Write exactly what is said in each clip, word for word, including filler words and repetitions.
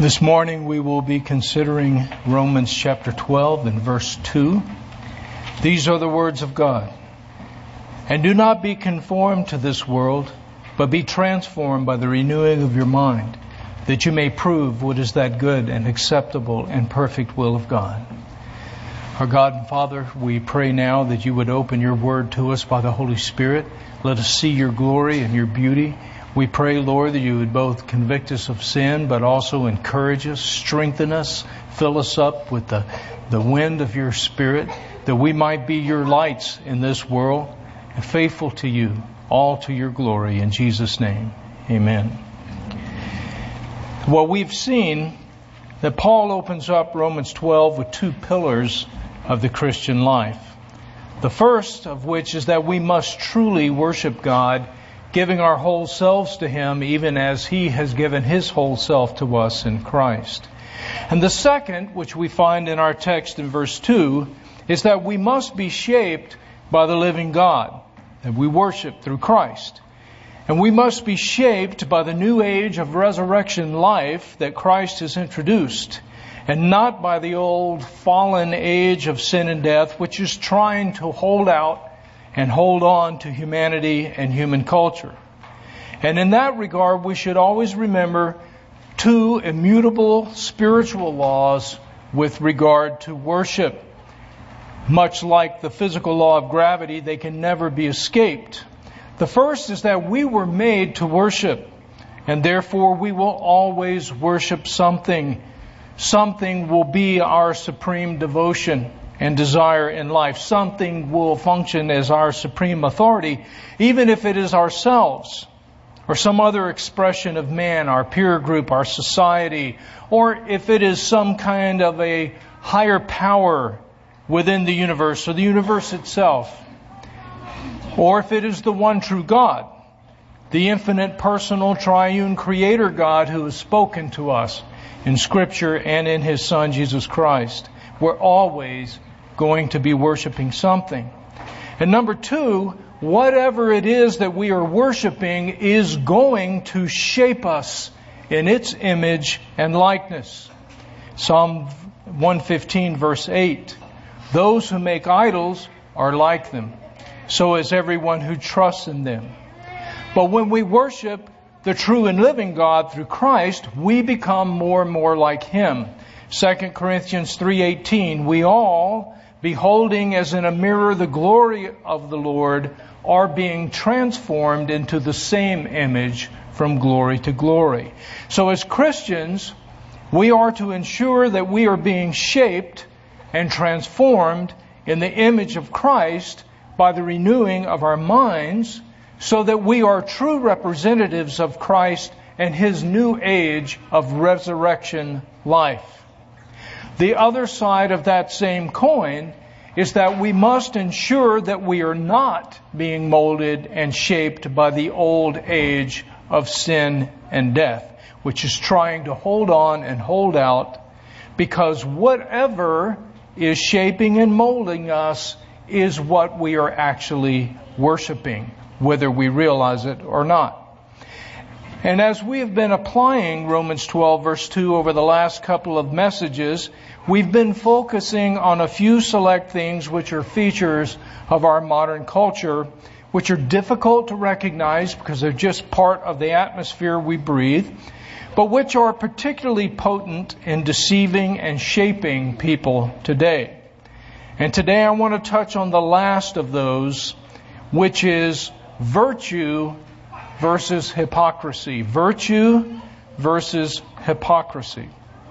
This morning we will be considering Romans chapter twelve and verse two. These are the words of God. And do not be conformed to this world, but be transformed by the renewing of your mind, that you may prove what is that good and acceptable and perfect will of God. Our God and Father, we pray now that you would open your word to us by the Holy Spirit. Let us see your glory and your beauty. We pray, Lord, that you would both convict us of sin, but also encourage us, strengthen us, fill us up with the, the wind of your Spirit, that we might be your lights in this world, and faithful to you, all to your glory. In Jesus' name, amen. Well, we've seen that Paul opens up Romans twelve with two pillars of the Christian life. The first of which is that we must truly worship God, giving our whole selves to Him, even as He has given His whole self to us in Christ. And the second, which we find in our text in verse two, is that we must be shaped by the living God that we worship through Christ. And we must be shaped by the new age of resurrection life that Christ has introduced, and not by the old fallen age of sin and death, which is trying to hold out and hold on to humanity and human culture. And in that regard, we should always remember two immutable spiritual laws with regard to worship. Much like the physical law of gravity, they can never be escaped. The first is that we were made to worship, and therefore we will always worship something. Something will be our supreme devotion and desire in life. Something will function as our supreme authority, even if it is ourselves or some other expression of man, our peer group, our society, or if it is some kind of a higher power within the universe or the universe itself, or if it is the one true God, the infinite, personal, triune Creator God who has spoken to us in Scripture and in His Son, Jesus Christ. We're always going to be worshiping something. And number two, whatever it is that we are worshiping is going to shape us in its image and likeness. Psalm one fifteen verse eight, those who make idols are like them, so is everyone who trusts in them. But when we worship the true and living God through Christ, we become more and more like Him. Second Corinthians three eighteen, we all, beholding as in a mirror the glory of the Lord, are being transformed into the same image from glory to glory. So as Christians, we are to ensure that we are being shaped and transformed in the image of Christ by the renewing of our minds, so that we are true representatives of Christ and His new age of resurrection life. The other side of that same coin is that we must ensure that we are not being molded and shaped by the old age of sin and death, which is trying to hold on and hold out, because whatever is shaping and molding us is what we are actually worshiping, whether we realize it or not. And as we have been applying Romans twelve verse two over the last couple of messages, we've been focusing on a few select things which are features of our modern culture, which are difficult to recognize because they're just part of the atmosphere we breathe, but which are particularly potent in deceiving and shaping people today. And today I want to touch on the last of those, which is virtue versus hypocrisy. Virtue versus hypocrisy.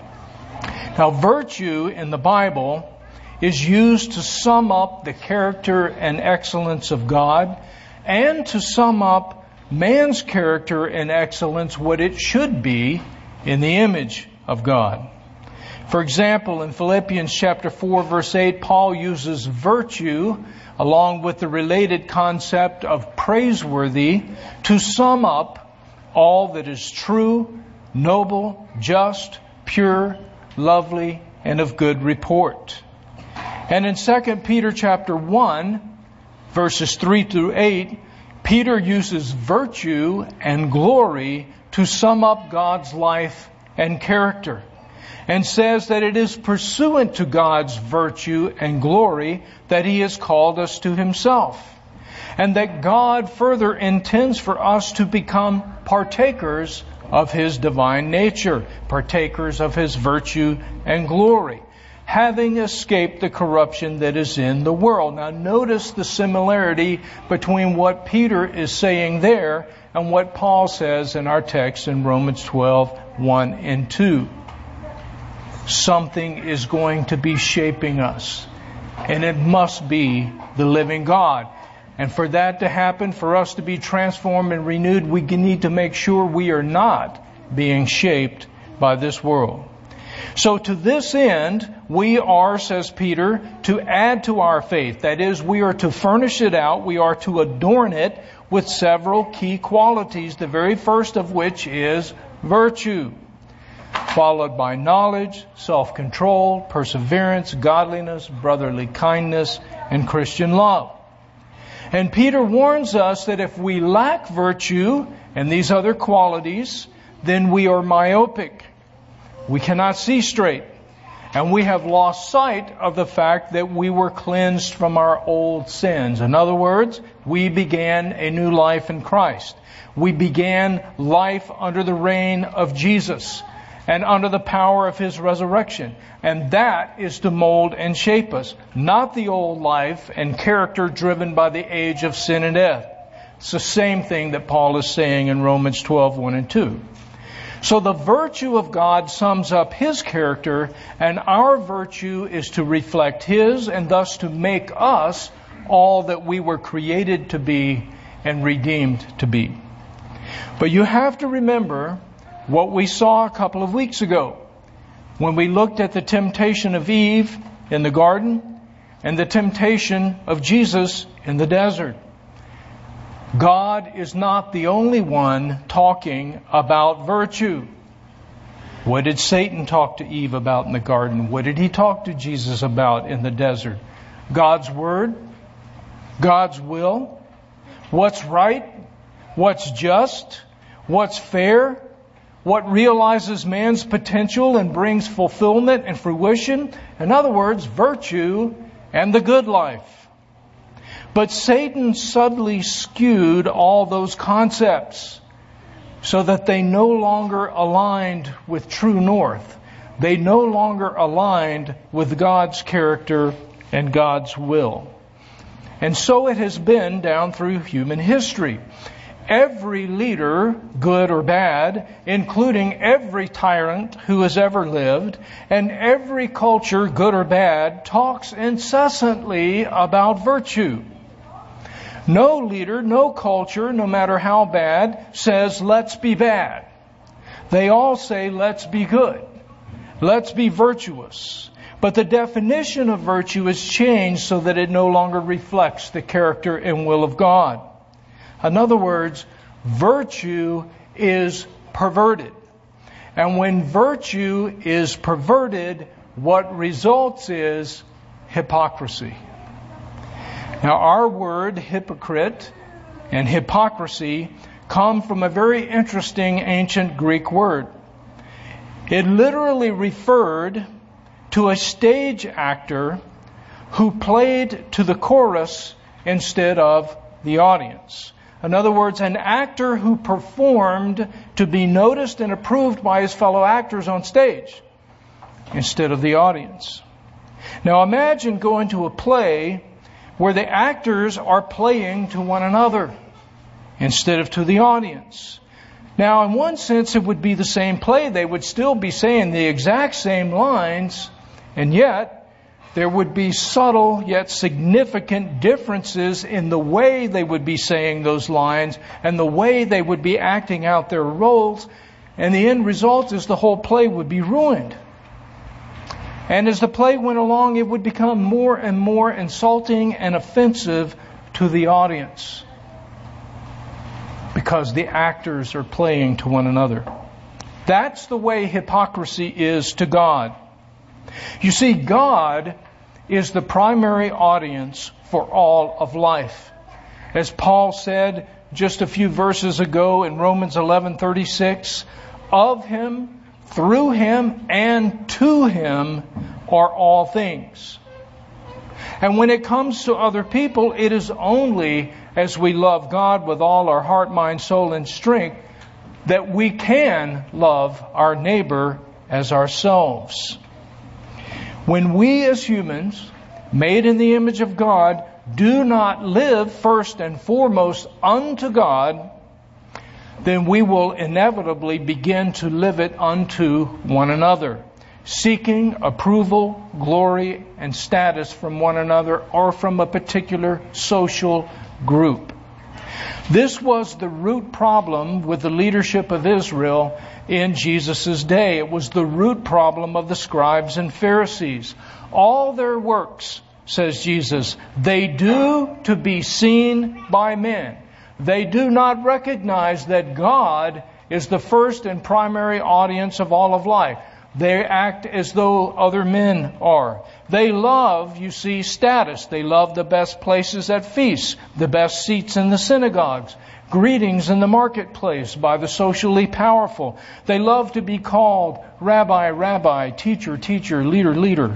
Now, virtue in the Bible is used to sum up the character and excellence of God, and to sum up man's character and excellence, what it should be in the image of God. For example, in Philippians chapter four verse eight, Paul uses virtue along with the related concept of praiseworthy to sum up all that is true, noble, just, pure, lovely, and of good report. And in Second Peter chapter one, verses three through eight, Peter uses virtue and glory to sum up God's life and character, and says that it is pursuant to God's virtue and glory that He has called us to Himself, and that God further intends for us to become partakers of His divine nature, partakers of His virtue and glory, having escaped the corruption that is in the world. Now notice the similarity between what Peter is saying there and what Paul says in our text in Romans twelve, one and two. Something is going to be shaping us, and it must be the living God. And for that to happen, for us to be transformed and renewed, we need to make sure we are not being shaped by this world. So to this end, we are, says Peter, to add to our faith. That is, we are to furnish it out. We are to adorn it with several key qualities, the very first of which is virtue, followed by knowledge, self-control, perseverance, godliness, brotherly kindness, and Christian love. And Peter warns us that if we lack virtue and these other qualities, then we are myopic. We cannot see straight. And we have lost sight of the fact that we were cleansed from our old sins. In other words, we began a new life in Christ. We began life under the reign of Jesus and under the power of His resurrection. And that is to mold and shape us, not the old life and character driven by the age of sin and death. It's the same thing that Paul is saying in Romans twelve, one and two. So the virtue of God sums up His character, and our virtue is to reflect His and thus to make us all that we were created to be and redeemed to be. But you have to remember what we saw a couple of weeks ago when we looked at the temptation of Eve in the garden and the temptation of Jesus in the desert. God is not the only one talking about virtue. What did Satan talk to Eve about in the garden? What did he talk to Jesus about in the desert? God's Word, God's will, what's right, what's just, what's fair, what realizes man's potential and brings fulfillment and fruition. In other words, virtue and the good life. But Satan subtly skewed all those concepts so that they no longer aligned with true north. They no longer aligned with God's character and God's will. And so it has been down through human history. Every leader, good or bad, including every tyrant who has ever lived, and every culture, good or bad, talks incessantly about virtue. No leader, no culture, no matter how bad, says, let's be bad. They all say, let's be good. Let's be virtuous. But the definition of virtue is changed so that it no longer reflects the character and will of God. In other words, virtue is perverted. And when virtue is perverted, what results is hypocrisy. Now, our word hypocrite and hypocrisy come from a very interesting ancient Greek word. It literally referred to a stage actor who played to the chorus instead of the audience. In other words, an actor who performed to be noticed and approved by his fellow actors on stage instead of the audience. Now imagine going to a play where the actors are playing to one another instead of to the audience. Now, in one sense, it would be the same play. They would still be saying the exact same lines, and yet there would be subtle yet significant differences in the way they would be saying those lines and the way they would be acting out their roles. And the end result is the whole play would be ruined. And as the play went along, it would become more and more insulting and offensive to the audience because the actors are playing to one another. That's the way hypocrisy is to God. You see, God is the primary audience for all of life. As Paul said just a few verses ago in Romans eleven thirty-six, of Him, through Him, and to Him are all things. And when it comes to other people, it is only as we love God with all our heart, mind, soul, and strength that we can love our neighbor as ourselves. When we as humans, made in the image of God, do not live first and foremost unto God, then we will inevitably begin to live it unto one another, seeking approval, glory, and status from one another or from a particular social group. This was the root problem with the leadership of Israel in Jesus' day. It was the root problem of the scribes and Pharisees. All their works, says Jesus, they do to be seen by men. They do not recognize that God is the first and primary audience of all of life. They act as though other men are. They love, you see, status. They love the best places at feasts, the best seats in the synagogues, greetings in the marketplace by the socially powerful. They love to be called rabbi, rabbi, teacher, teacher, leader, leader.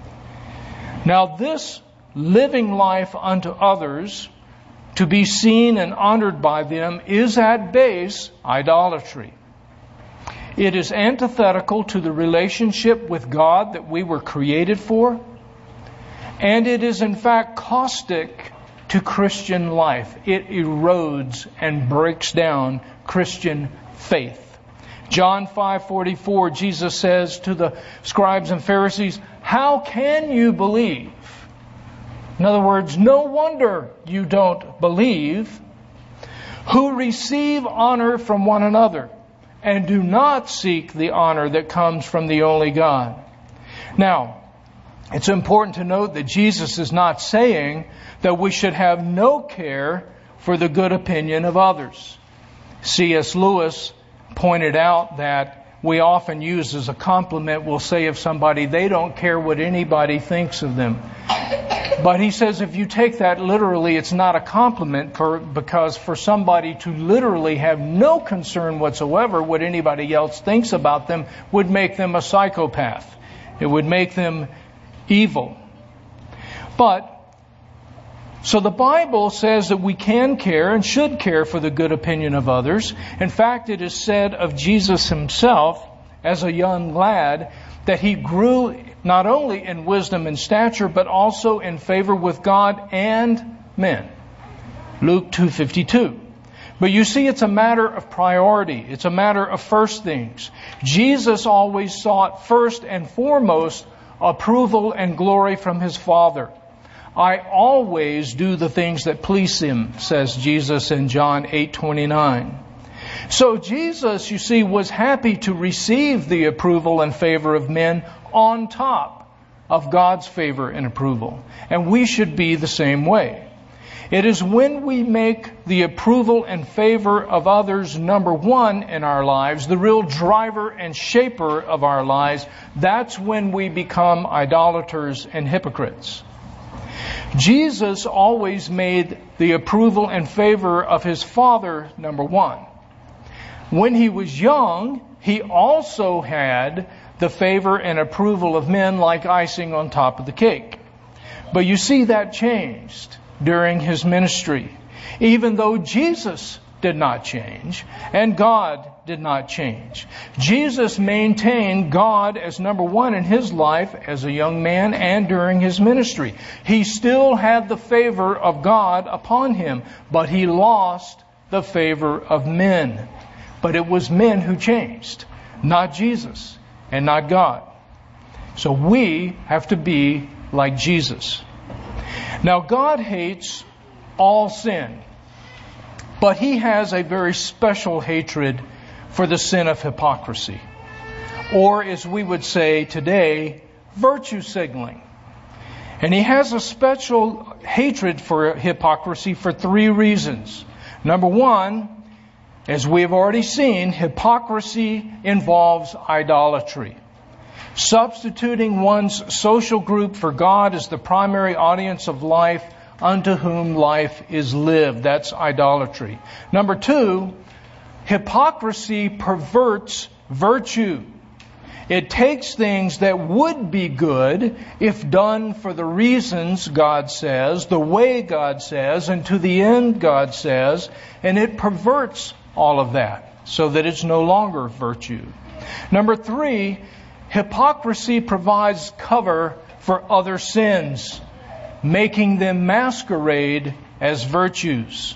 Now this living life unto others, to be seen and honored by them, is at base idolatry. It is antithetical to the relationship with God that we were created for. And it is in fact caustic to Christian life. It erodes and breaks down Christian faith. John five forty-four, Jesus says to the scribes and Pharisees, "How can you believe?" In other words, no wonder you don't believe. "Who receive honor from one another, and do not seek the honor that comes from the only God." Now, it's important to note that Jesus is not saying that we should have no care for the good opinion of others. C S Lewis pointed out that we often use as a compliment, we'll say of somebody, they don't care what anybody thinks of them. But he says if you take that literally, it's not a compliment, for, because for somebody to literally have no concern whatsoever what anybody else thinks about them would make them a psychopath. It would make them evil. But, so the Bible says that we can care and should care for the good opinion of others. In fact, it is said of Jesus Himself as a young lad that He grew not only in wisdom and stature, but also in favor with God and men. Luke two fifty-two. But you see, it's a matter of priority. It's a matter of first things. Jesus always sought first and foremost approval and glory from His Father. "I always do the things that please Him," says Jesus in John eight twenty-nine. So Jesus, you see, was happy to receive the approval and favor of men on top of God's favor and approval. And we should be the same way. It is when we make the approval and favor of others number one in our lives, the real driver and shaper of our lives, that's when we become idolaters and hypocrites. Jesus always made the approval and favor of His Father number one. When He was young, He also had the favor and approval of men like icing on top of the cake. But you see, that changed during His ministry. Even though Jesus did not change and God did not change. Jesus maintained God as number one in His life as a young man and during His ministry. He still had the favor of God upon Him, but He lost the favor of men. But it was men who changed, not Jesus and not God. So we have to be like Jesus. Now, God hates all sin, but He has a very special hatred for the sin of hypocrisy. Or, as we would say today, virtue signaling. And He has a special hatred for hypocrisy for three reasons. Number one, as we have already seen, hypocrisy involves idolatry. Substituting one's social group for God as the primary audience of life unto whom life is lived. That's idolatry. Number two, hypocrisy perverts virtue. It takes things that would be good if done for the reasons God says, the way God says, and to the end God says, and it perverts all of that so that it's no longer virtue. Number three, hypocrisy provides cover for other sins, making them masquerade as virtues.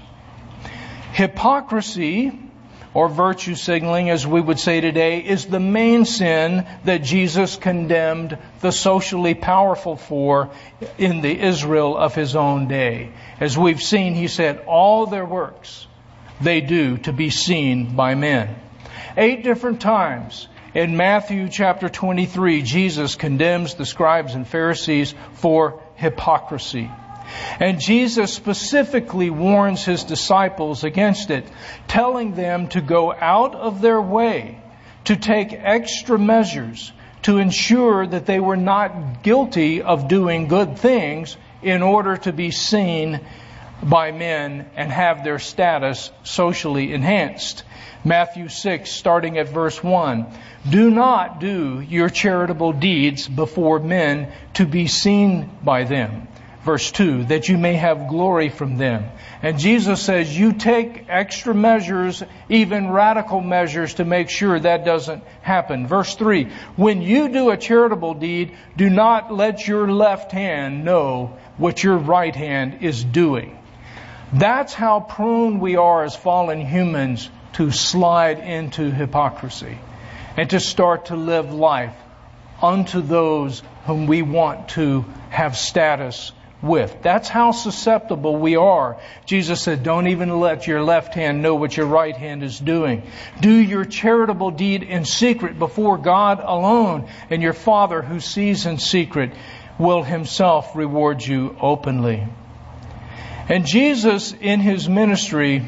Hypocrisy, or virtue signaling, as we would say today, is the main sin that Jesus condemned the socially powerful for in the Israel of His own day. As we've seen, He said, all their works they do to be seen by men. Eight different times in Matthew chapter twenty-three, Jesus condemns the scribes and Pharisees for hypocrisy. And Jesus specifically warns His disciples against it, telling them to go out of their way to take extra measures to ensure that they were not guilty of doing good things in order to be seen by men and have their status socially enhanced. Matthew six, starting at verse one. Do not do your charitable deeds before men to be seen by them. Verse two, that you may have glory from them. And Jesus says you take extra measures, even radical measures, to make sure that doesn't happen. Verse three, when you do a charitable deed, do not let your left hand know what your right hand is doing. That's how prone we are as fallen humans to slide into hypocrisy and to start to live life unto those whom we want to have status with. That's how susceptible we are. Jesus said, don't even let your left hand know what your right hand is doing. Do your charitable deed in secret before God alone, and your Father who sees in secret will Himself reward you openly. And Jesus, in His ministry,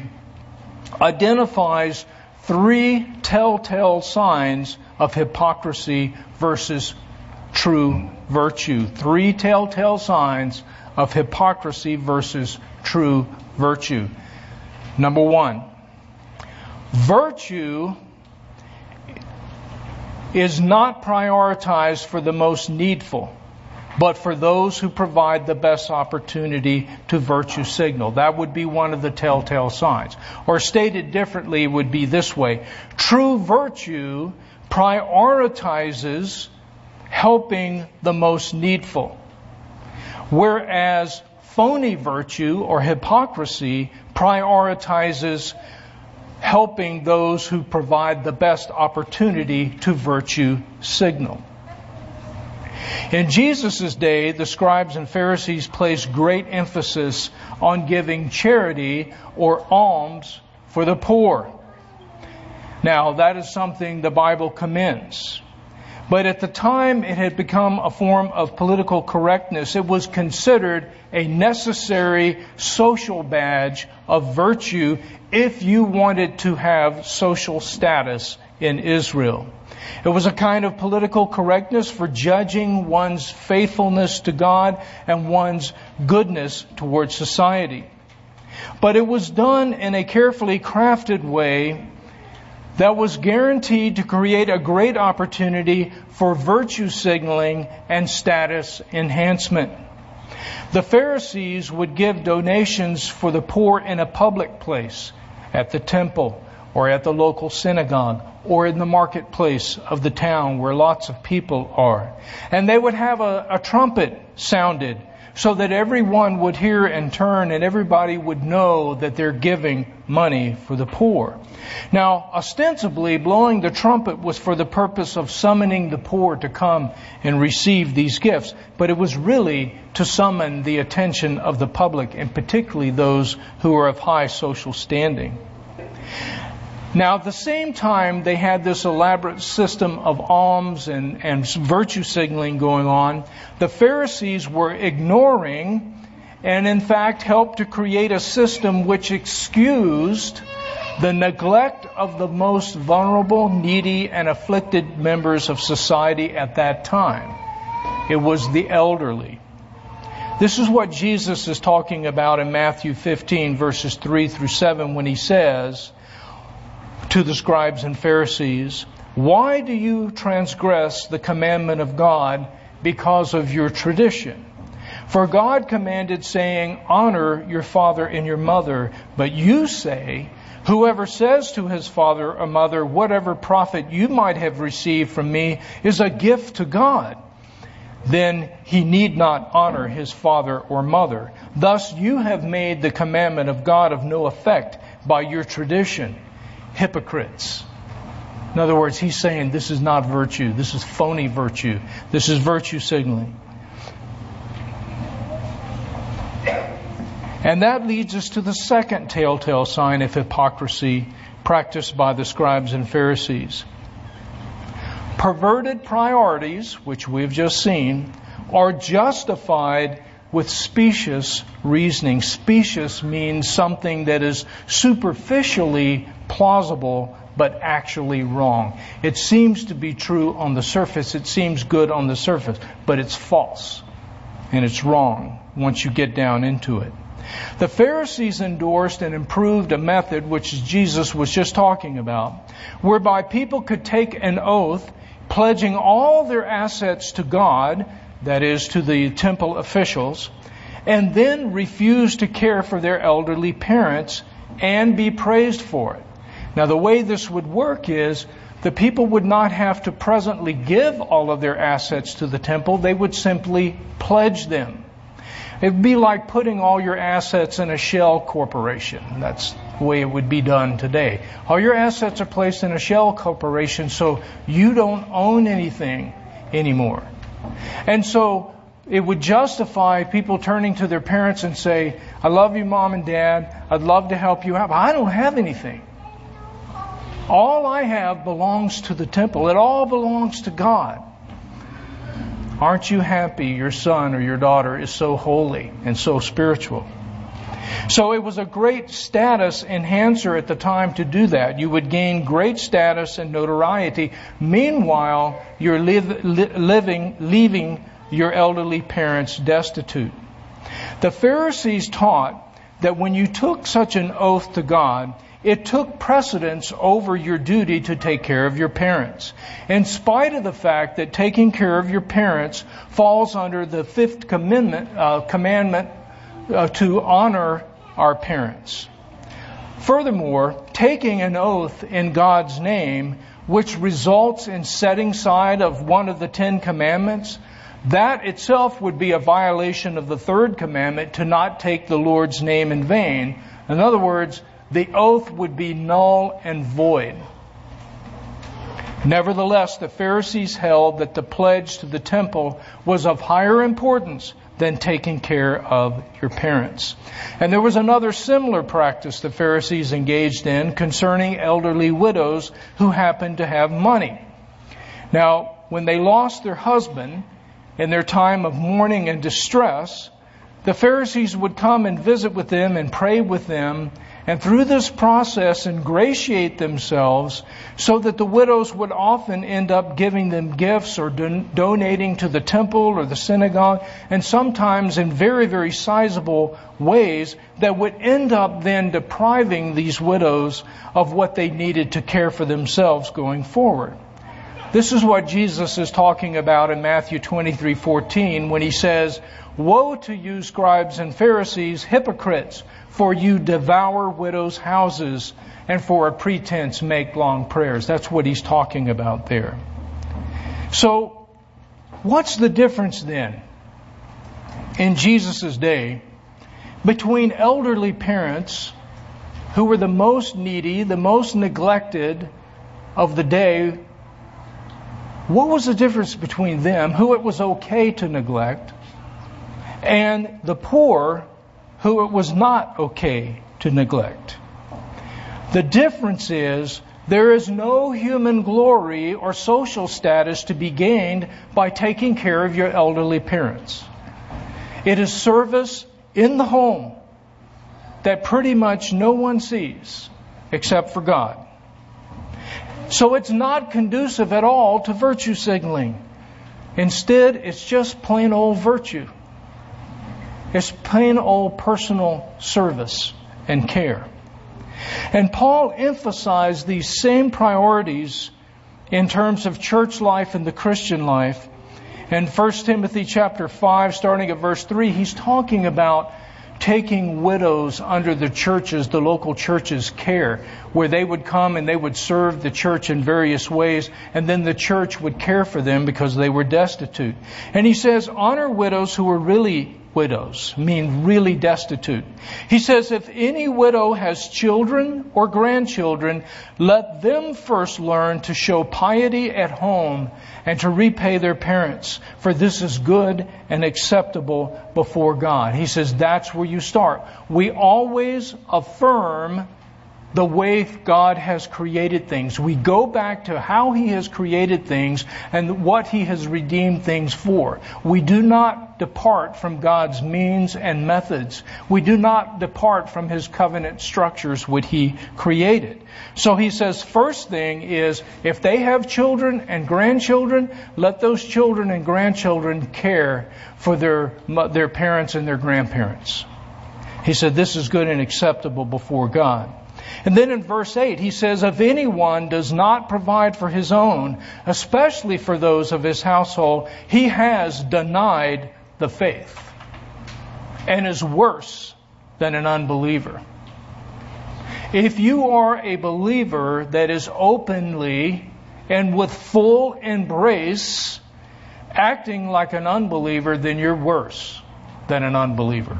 identifies three telltale signs of hypocrisy versus true virtue. Three telltale signs of hypocrisy versus true virtue. Number one, virtue is not prioritized for the most needful, but for those who provide the best opportunity to virtue signal. That would be one of the telltale signs. Or stated differently, it would be this way. True virtue prioritizes helping the most needful, whereas phony virtue or hypocrisy prioritizes helping those who provide the best opportunity to virtue signal. In Jesus' day, the scribes and Pharisees placed great emphasis on giving charity or alms for the poor. Now, that is something the Bible commends. But at the time it had become a form of political correctness. It was considered a necessary social badge of virtue if you wanted to have social status in Israel. It was a kind of political correctness for judging one's faithfulness to God and one's goodness towards society. But it was done in a carefully crafted way that was guaranteed to create a great opportunity for virtue signaling and status enhancement. The Pharisees would give donations for the poor in a public place, at the temple, or at the local synagogue, or in the marketplace of the town where lots of people are. And they would have a, a trumpet sounded so that everyone would hear and turn and everybody would know that they're giving money for the poor. Now, ostensibly, blowing the trumpet was for the purpose of summoning the poor to come and receive these gifts, but it was really to summon the attention of the public, and particularly those who are of high social standing. Now, at the same time they had this elaborate system of alms and, and virtue signaling going on, the Pharisees were ignoring and in fact helped to create a system which excused the neglect of the most vulnerable, needy, and afflicted members of society at that time. It was the elderly. This is what Jesus is talking about in Matthew fifteen, verses three through seven, when He says to the scribes and Pharisees, Why do you transgress the commandment of God because of your tradition? For God commanded, saying, honor your father and your mother. But you say, whoever says to his father or mother, whatever profit you might have received from me is a gift to God, then he need not honor his father or mother. Thus you have made the commandment of God of no effect by your tradition. Hypocrites. In other words, he's saying this is not virtue. This is phony virtue. This is virtue signaling. And that leads us to the second telltale sign of hypocrisy practiced by the scribes and Pharisees. Perverted priorities, which we've just seen, are justified with specious reasoning. Specious means something that is superficially plausible but actually wrong. It seems to be true on the surface. It seems good on the surface, but it's false and it's wrong once you get down into it. The Pharisees endorsed and improved a method which Jesus was just talking about, whereby people could take an oath pledging all their assets to God, that is, to the temple officials, and then refuse to care for their elderly parents and be praised for it. Now, the way this would work is the people would not have to presently give all of their assets to the temple. They would simply pledge them. It would be like putting all your assets in a shell corporation. That's the way it would be done today. All your assets are placed in a shell corporation, so you don't own anything anymore. And so it would justify people turning to their parents and say, I love you, Mom and Dad. I'd love to help you out, but I don't have anything. All I have belongs to the temple. It all belongs to God. Aren't you happy your son or your daughter is so holy and so spiritual? So it was a great status enhancer at the time to do that. You would gain great status and notoriety. Meanwhile, you're live, li- living, leaving your elderly parents destitute. The Pharisees taught that when you took such an oath to God, it took precedence over your duty to take care of your parents, in spite of the fact that taking care of your parents falls under the fifth commandment, uh, commandment uh, to honor our parents. Furthermore, taking an oath in God's name, which results in setting aside of one of the Ten Commandments, that itself would be a violation of the third commandment to not take the Lord's name in vain. In other words, the oath would be null and void. Nevertheless, the Pharisees held that the pledge to the temple was of higher importance than taking care of your parents. And there was another similar practice the Pharisees engaged in concerning elderly widows who happened to have money. Now, when they lost their husband in their time of mourning and distress, the Pharisees would come and visit with them and pray with them, and through this process ingratiate themselves so that the widows would often end up giving them gifts or don- donating to the temple or the synagogue, and sometimes in very, very sizable ways that would end up then depriving these widows of what they needed to care for themselves going forward. This is what Jesus is talking about in Matthew twenty-three fourteen when he says, "Woe to you, scribes and Pharisees, hypocrites! For you devour widows' houses, and for a pretense make long prayers." That's what he's talking about there. So, what's the difference then in Jesus' day between elderly parents who were the most needy, the most neglected of the day? What was the difference between them, who it was okay to neglect, and the poor, who it was not okay to neglect? The difference is there is no human glory or social status to be gained by taking care of your elderly parents. It is service in the home that pretty much no one sees except for God. So it's not conducive at all to virtue signaling. Instead, it's just plain old virtue. It's plain old personal service and care. And Paul emphasized these same priorities in terms of church life and the Christian life. In First Timothy chapter five, starting at verse three, he's talking about taking widows under the churches, the local church's care, where they would come and they would serve the church in various ways, and then the church would care for them because they were destitute. And he says, honor widows who are really widows, mean really destitute. He says, if any widow has children or grandchildren, let them first learn to show piety at home and to repay their parents, for this is good and acceptable before God. He says that's where you start. We always affirm the way God has created things. We go back to how He has created things and what He has redeemed things for. We do not depart from God's means and methods. We do not depart from His covenant structures which He created. So He says, first thing is, if they have children and grandchildren, let those children and grandchildren care for their, their parents and their grandparents. He said, this is good and acceptable before God. And then in verse eight, he says, if anyone does not provide for his own, especially for those of his household, he has denied the faith and is worse than an unbeliever. If you are a believer that is openly and with full embrace acting like an unbeliever, then you're worse than an unbeliever.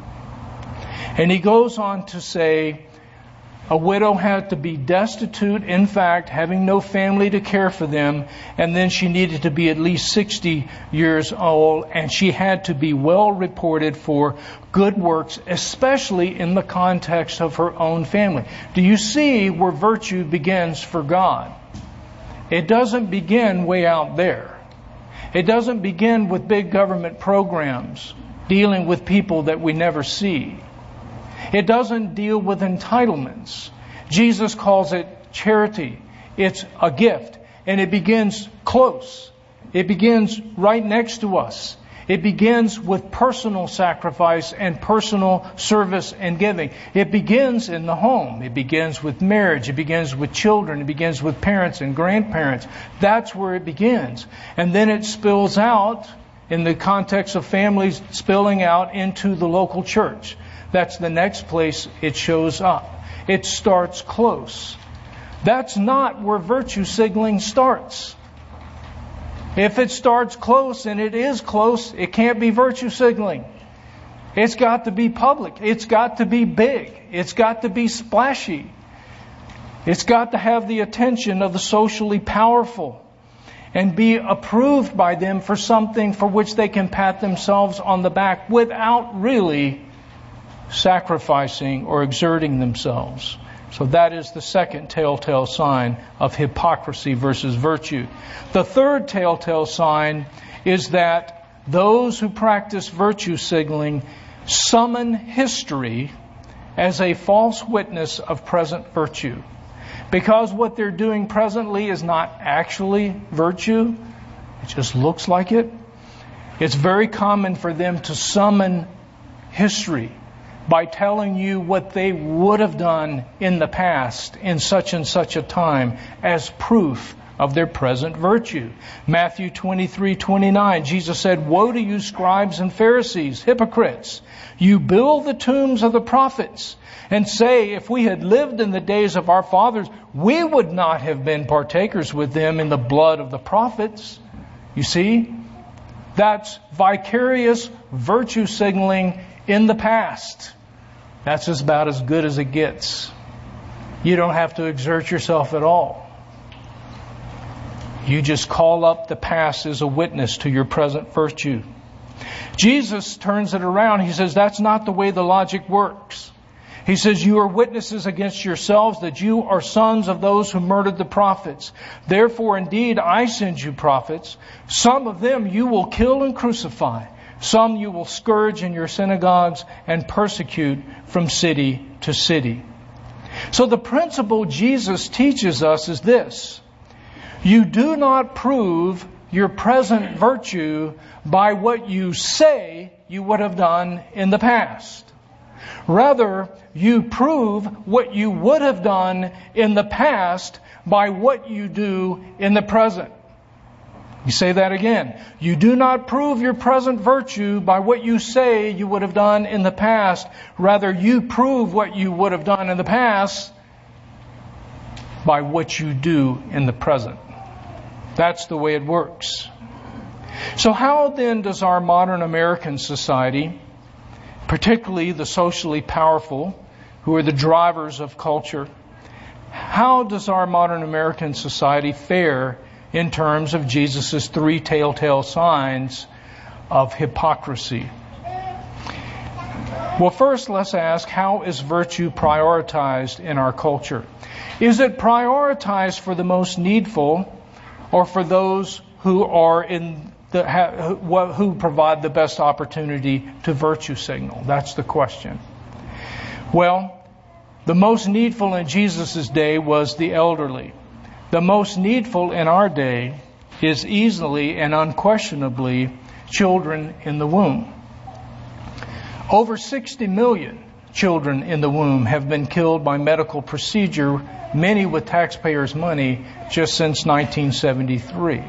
And he goes on to say, a widow had to be destitute, in fact, having no family to care for them, and then she needed to be at least sixty years old, and she had to be well reported for good works, especially in the context of her own family. Do you see where virtue begins for God? It doesn't begin way out there. It doesn't begin with big government programs dealing with people that we never see. It doesn't deal with entitlements. Jesus calls it charity. It's a gift. And it begins close. It begins right next to us. It begins with personal sacrifice and personal service and giving. It begins in the home. It begins with marriage. It begins with children. It begins with parents and grandparents. That's where it begins. And then it spills out in the context of families, spilling out into the local church. That's the next place it shows up. It starts close. That's not where virtue signaling starts. If it starts close, and it is close, it can't be virtue signaling. It's got to be public. It's got to be big. It's got to be splashy. It's got to have the attention of the socially powerful and be approved by them for something for which they can pat themselves on the back without really sacrificing or exerting themselves. So that is the second telltale sign of hypocrisy versus virtue. The third telltale sign is that those who practice virtue signaling summon history as a false witness of present virtue. Because what they're doing presently is not actually virtue, it just looks like it. It's very common for them to summon history by telling you what they would have done in the past in such and such a time as proof of their present virtue. Matthew twenty-three twenty-nine, Jesus said, "Woe to you, scribes and Pharisees, hypocrites! You build the tombs of the prophets and say, if we had lived in the days of our fathers, we would not have been partakers with them in the blood of the prophets." You see? That's vicarious virtue signaling in the past. That's about as good as it gets. You don't have to exert yourself at all. You just call up the past as a witness to your present virtue. Jesus turns it around. He says that's not the way the logic works. He says, you are witnesses against yourselves that you are sons of those who murdered the prophets. Therefore, indeed, I send you prophets. Some of them you will kill and crucify. Some you will scourge in your synagogues and persecute from city to city. So the principle Jesus teaches us is this. You do not prove your present virtue by what you say you would have done in the past. Rather, you prove what you would have done in the past by what you do in the present. You say that again. You do not prove your present virtue by what you say you would have done in the past. Rather, you prove what you would have done in the past by what you do in the present. That's the way it works. So how then does our modern American society, particularly the socially powerful, who are the drivers of culture, how does our modern American society fare in terms of Jesus' three telltale signs of hypocrisy? Well, first let's ask, how is virtue prioritized in our culture? Is it prioritized for the most needful or for those who are in the, who provide the best opportunity to virtue signal? That's the question. Well, the most needful in Jesus' day was the elderly. The most needful in our day is easily and unquestionably children in the womb. Over sixty million children in the womb have been killed by medical procedure, many with taxpayers' money, just since nineteen seventy-three.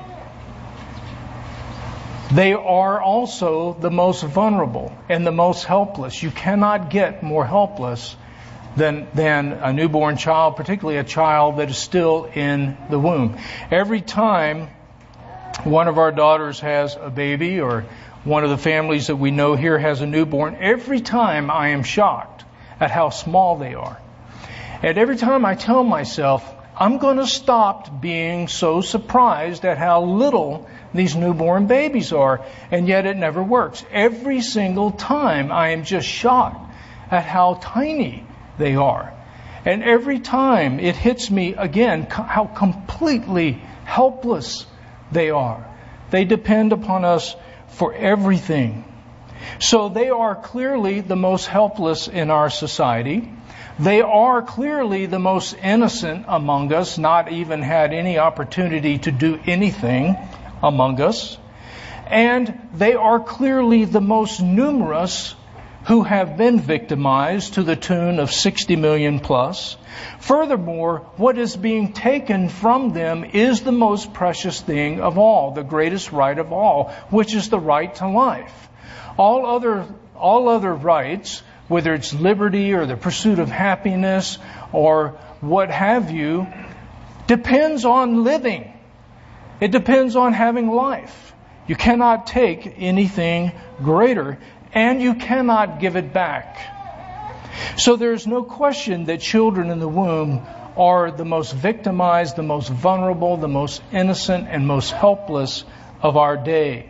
They are also the most vulnerable and the most helpless. You cannot get more helpless than, than a newborn child, particularly a child that is still in the womb. Every time one of our daughters has a baby, or one of the families that we know here has a newborn, every time I am shocked at how small they are. And every time I tell myself, I'm going to stop being so surprised at how little these newborn babies are, and yet it never works. Every single time I am just shocked at how tiny they are. And every time it hits me again how completely helpless they are. They depend upon us for everything. So they are clearly the most helpless in our society. They are clearly the most innocent among us, not even had any opportunity to do anything among us. And they are clearly the most numerous who have been victimized to the tune of sixty million plus. Furthermore, what is being taken from them is the most precious thing of all, the greatest right of all, which is the right to life. All other, all other rights, whether it's liberty or the pursuit of happiness or what have you, depends on living. It depends on having life. You cannot take anything greater, and you cannot give it back. So there's no question that children in the womb are the most victimized, the most vulnerable, the most innocent, and most helpless of our day.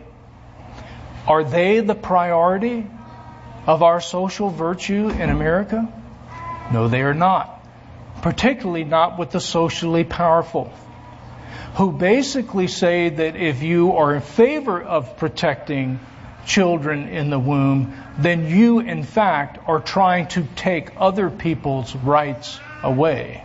Are they the priority of our social virtue in America? No, they are not. Particularly not with the socially powerful, who basically say that if you are in favor of protecting children in the womb, then you, in fact, are trying to take other people's rights away.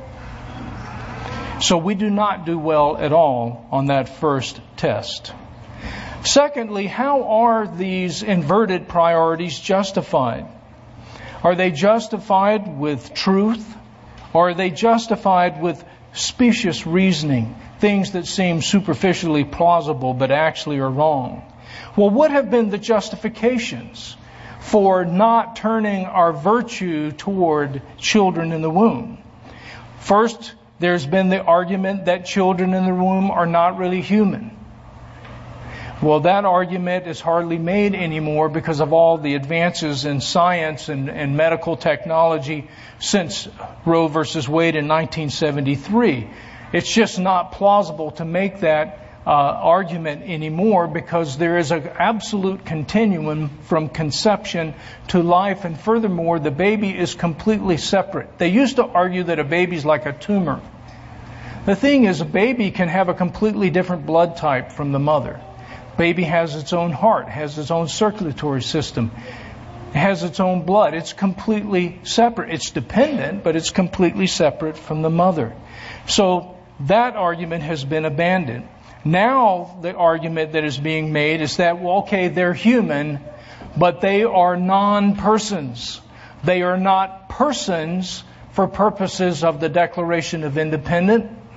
So we do not do well at all on that first test. Secondly, how are these inverted priorities justified? Are they justified with truth, or are they justified with specious reasoning, things that seem superficially plausible but actually are wrong? Well, what have been the justifications for not turning our virtue toward children in the womb? First, there's been the argument that children in the womb are not really human. Well, that argument is hardly made anymore because of all the advances in science and, and medical technology since Roe versus Wade in nineteen seventy-three. It's just not plausible to make that uh, argument anymore, because there is an absolute continuum from conception to life, and furthermore, the baby is completely separate. They used to argue that a baby's like a tumor. The thing is, a baby can have a completely different blood type from the mother. Baby has its own heart, has its own circulatory system, has its own blood. It's completely separate. It's dependent, but it's completely separate from the mother. So that argument has been abandoned. Now the argument that is being made is that, well, okay, they're human, but they are non-persons. They are not persons for purposes of the Declaration of Independence.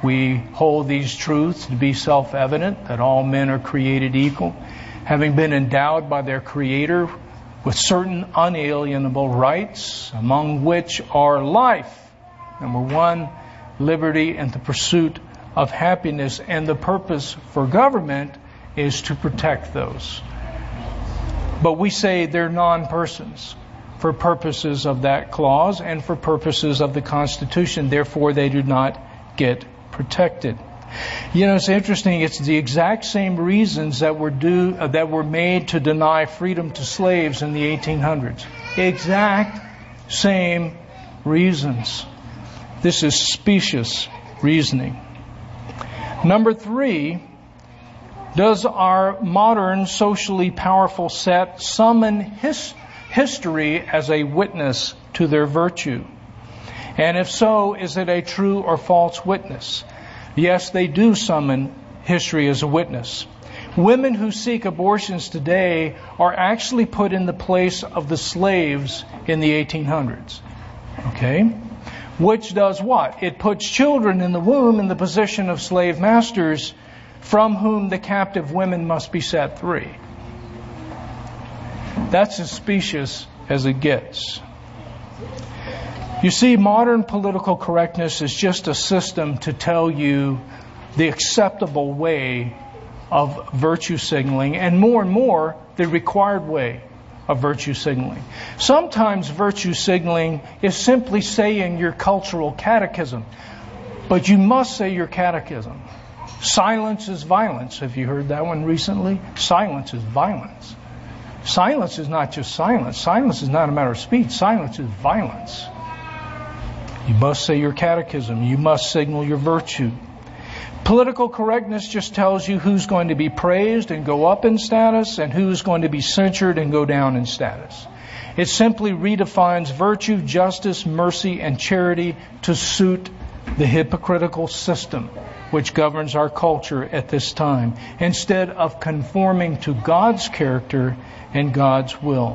We hold these truths to be self-evident, that all men are created equal, having been endowed by their Creator with certain unalienable rights, among which are life, number one, liberty, and the pursuit of happiness. And the purpose for government is to protect those. But we say they're non-persons for purposes of that clause and for purposes of the Constitution. Therefore, they do not get protected. You know, it's interesting. It's the exact same reasons that were due, uh, that were made to deny freedom to slaves in the eighteen hundreds. Exact same reasons. This is specious reasoning. Number three, does our modern socially powerful set summon his, history as a witness to their virtue? And if so, is it a true or false witness? Yes, they do summon history as a witness. Women who seek abortions today are actually put in the place of the slaves in the eighteen hundreds. Okay? Which does what? It puts children in the womb in the position of slave masters, from whom the captive women must be set free. That's as specious as it gets. You see, modern political correctness is just a system to tell you the acceptable way of virtue signaling, and more and more, the required way of virtue signaling. Sometimes virtue signaling is simply saying your cultural catechism, but you must say your catechism. Silence is violence. Have you heard that one recently? Silence is violence. Silence is not just silence. Silence is not a matter of speech. Silence is violence. You must say your catechism. You must signal your virtue. Political correctness just tells you who's going to be praised and go up in status and who's going to be censured and go down in status. It simply redefines virtue, justice, mercy, and charity to suit the hypocritical system which governs our culture at this time, instead of conforming to God's character and God's will.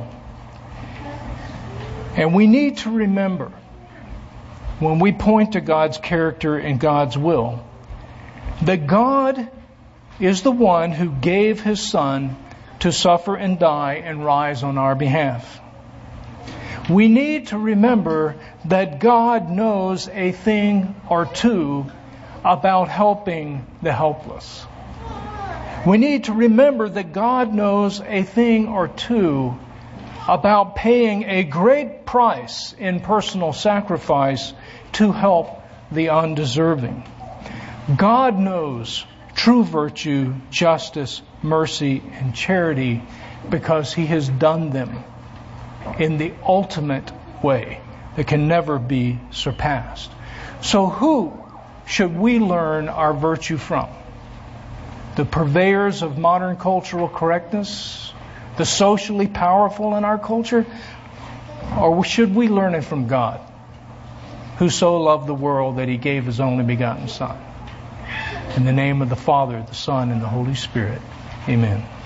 And we need to remember, when we point to God's character and God's will, that God is the one who gave His Son to suffer and die and rise on our behalf. We need to remember that God knows a thing or two about helping the helpless. We need to remember that God knows a thing or two about paying a great price in personal sacrifice to help the undeserving. God knows true virtue, justice, mercy, and charity because He has done them in the ultimate way that can never be surpassed. So who should we learn our virtue from? The purveyors of modern cultural correctness? The socially powerful in our culture? Or should we learn it from God, who so loved the world that He gave His only begotten Son? In the name of the Father, the Son, and the Holy Spirit. Amen.